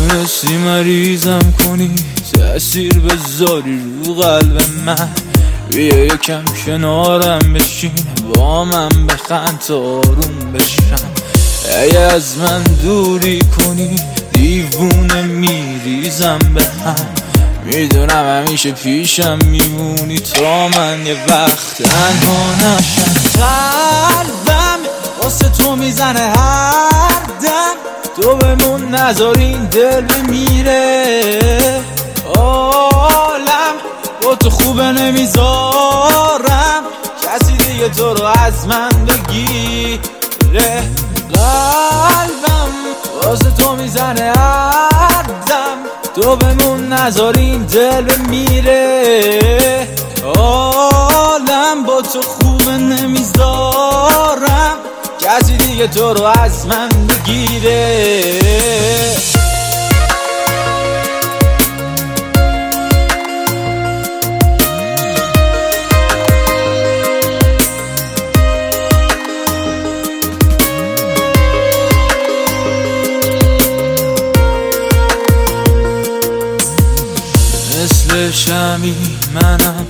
تونستی مریضم کنی، تأثیر بذاری رو قلب من. بیا یکم کنارم بشین، با من بخند تا آروم بشم. اگه از من دوری کنی دیوونه میریزم به هم. میدونم همیشه پیشم میمونی تا من یه وقت تنها نشم. قلبم واسه تو میزنه هر دم، تو بمون نذار این دل بمیره. عالم با تو خوبه نمیذارم کسی دیگه تو رو از من بگیره. قلبم واسه تو میزنه هر دم، تو بمون نذار این دل بمیره. عالم با تو خوبه نمیذارم کسی دیگه تو رو از من بگیره. مثل شمی منم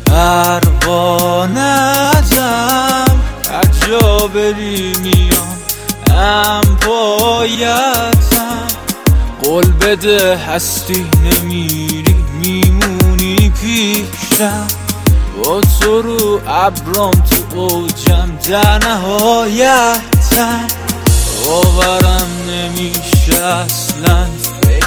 پروانه‌ام، هر جا بری میام هم پایتم. قول بده هستی نمیری میمونی پیشم، با تو رو ابرام تو اوجم در نهایتم. باورم نمیشه اصلا فکر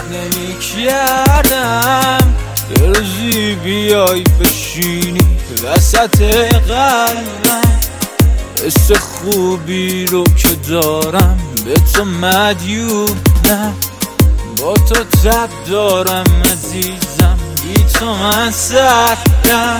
نمیکردم یه روزی بیای بشینی وسط قلبم. حس خوبی رو که دارم به تو مدیونم، با تو تب دارم عزیزم، بی تو من سردم.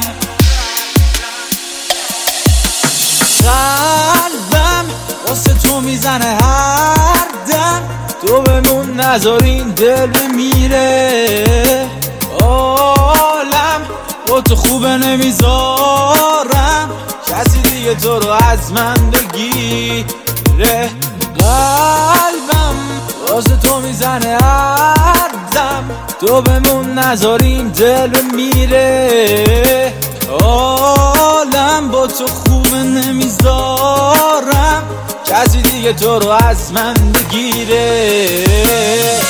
قلبم واسه تو میزنه هر دم، تو بمون نذار این دل بمیره. عالم با تو خوبه نمیذارم کسی دیگه تو رو از من بگیره. قلبم واسه تو میزنه هر دم، تو بمون نذار این دل بمیره. عالم با تو خوبه نمیذارم کسی دیگه تو رو از من بگیره.